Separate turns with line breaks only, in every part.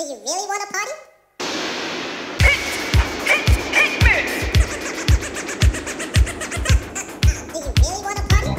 Do you really want to party? Do you really want to party?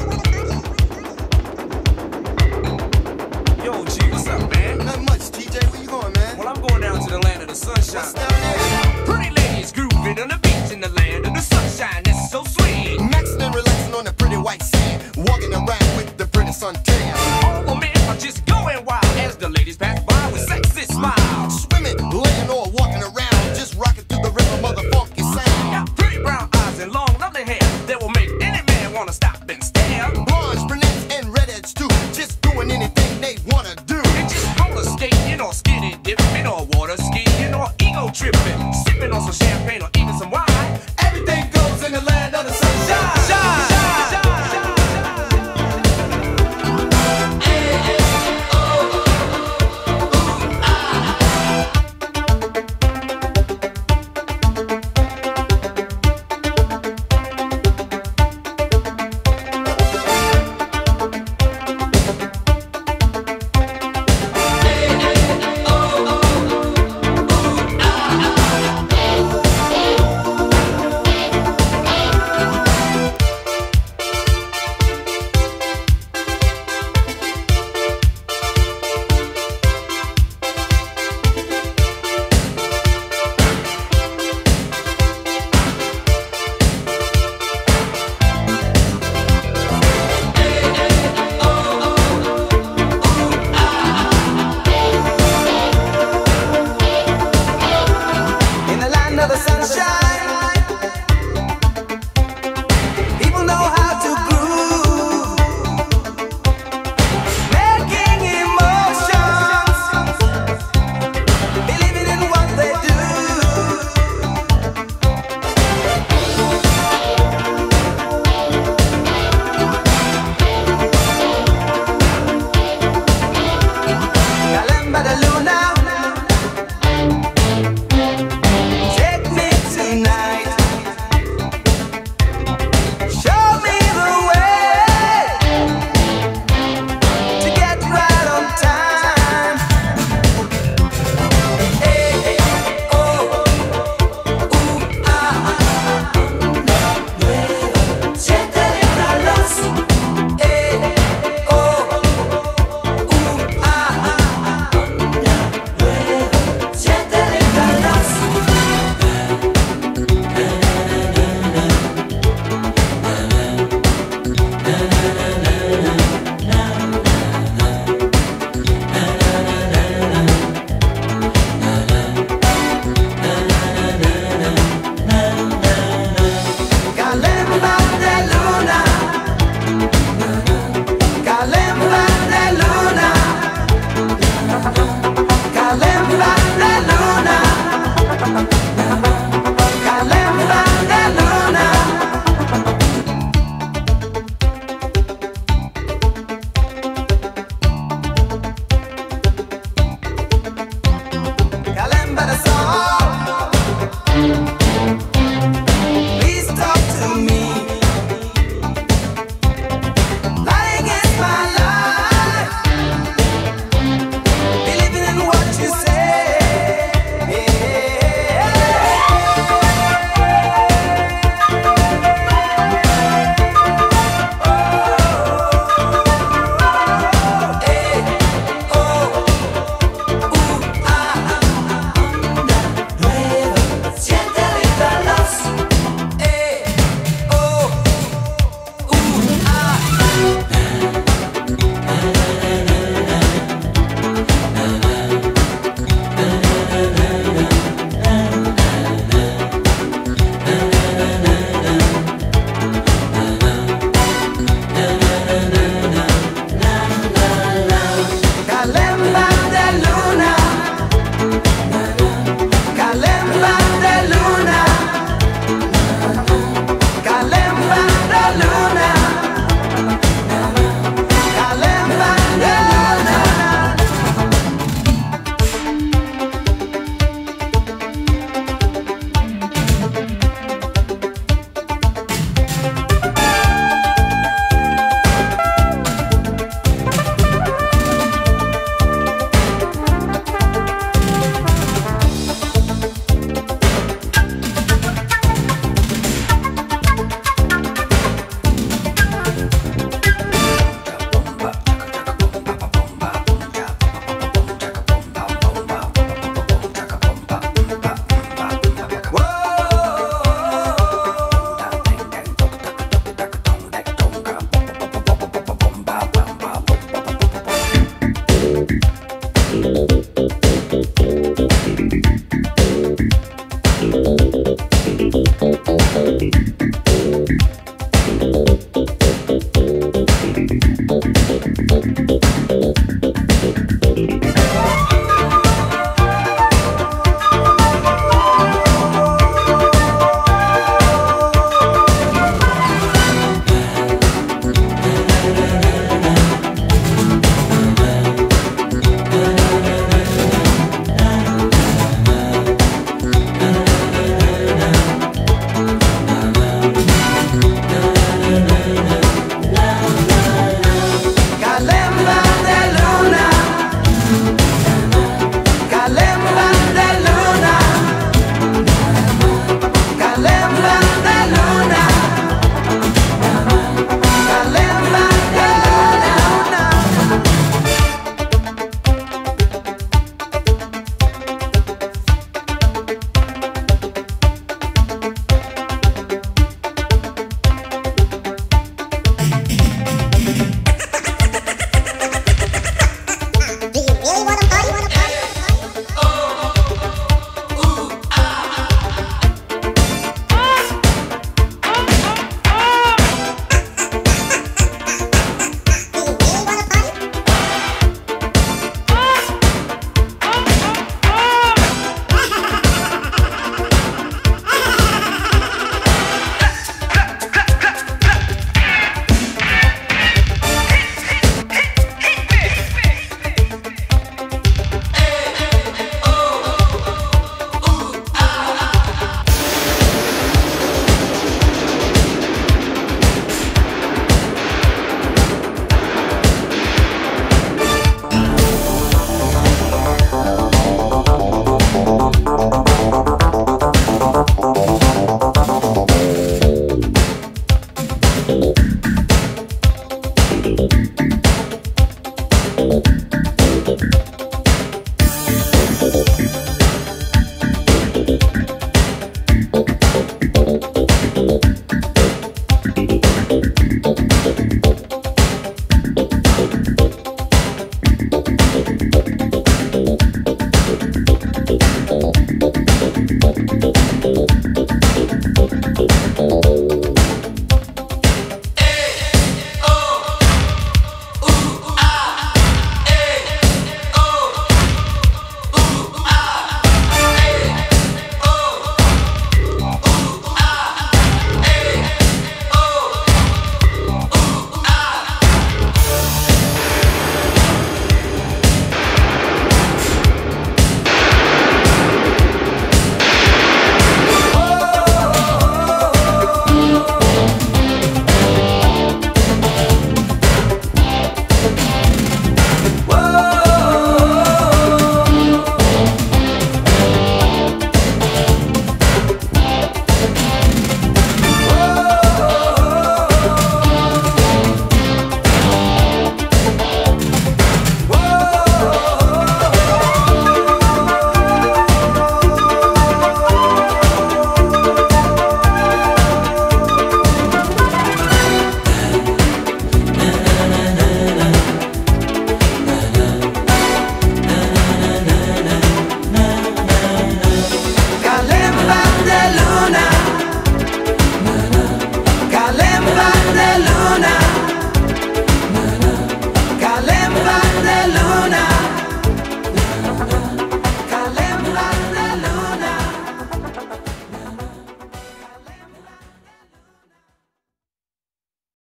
Yo, G, what's up, man?
Not much, TJ. Where you going, man?
Well, I'm going down to the land of the sunshine.
What's down there?
Pretty ladies grooving on the beach in the land of the sunshine. That's so sweet.
Maxing and relaxing on the pretty white sand, walking around with the pretty suntan.
All the men are just going wild as the ladies pass by with sexy smiles.
Swimming, laying or walking around, just rocking through the rhythm of the funky sound.
Got pretty brown eyes and long, lovely hair that will make any man wanna stop and stare.
Blondes, brunettes, and redheads too, just doing anything they wanna do.
And just roller skating or skinny dipping or water skiing or ego tripping, sipping on some champagne or